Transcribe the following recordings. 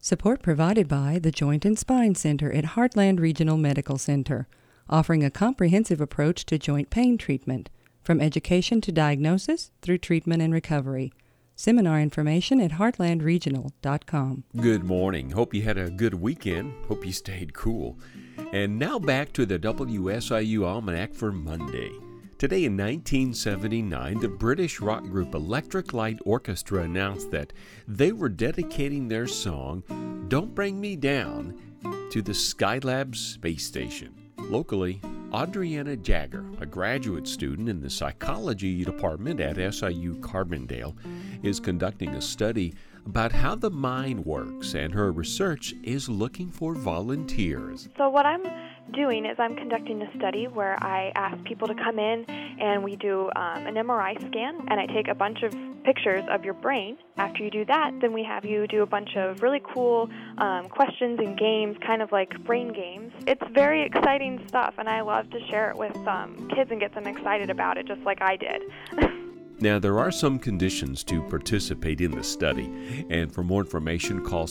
Support provided by the Joint and Spine Center at Heartland Regional Medical Center, offering a comprehensive approach to joint pain treatment, from education to diagnosis through treatment and recovery. Seminar information at heartlandregional.com. Good morning. Hope you had a good weekend. Hope you stayed cool. And now back to the WSIU Almanac for Monday. Today in 1979, the British rock group Electric Light Orchestra announced that they were dedicating their song, Don't Bring Me Down, to the Skylab space station. Locally, Adriana Jagger, a graduate student in the psychology department at SIU Carbondale, is conducting a study about how the mind works, and her research is looking for volunteers. So what I'm doing is I'm conducting a study where I ask people to come in and we do an MRI scan, and I take a bunch of pictures of your brain. After you do that, then we have you do a bunch of really cool questions and games, kind of like brain games. It's very exciting stuff, and I love to share it with kids and get them excited about it, just like I did. Now, there are some conditions to participate in the study, and for more information, call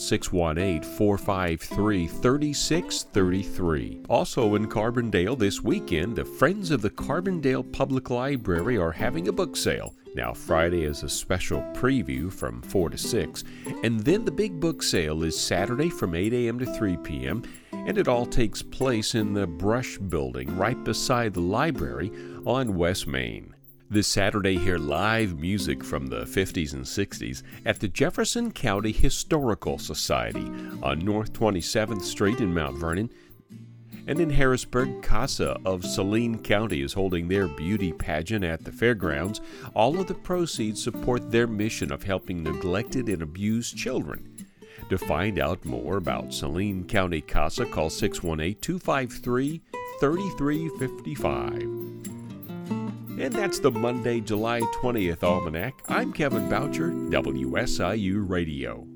618-453-3633. Also in Carbondale this weekend, the Friends of the Carbondale Public Library are having a book sale. Now, Friday is a special preview from 4 to 6, and then the big book sale is Saturday from 8 a.m. to 3 p.m., and it all takes place in the Brush Building right beside the library on West Main. This Saturday, hear live music from the 50s and 60s at the Jefferson County Historical Society on North 27th Street in Mount Vernon. And in Harrisburg, Casa of Saline County is holding their beauty pageant at the fairgrounds. All of the proceeds support their mission of helping neglected and abused children. To find out more about Saline County Casa, call 618-253-3355. And that's the Monday, July 20th Almanac. I'm Kevin Boucher, WSIU Radio.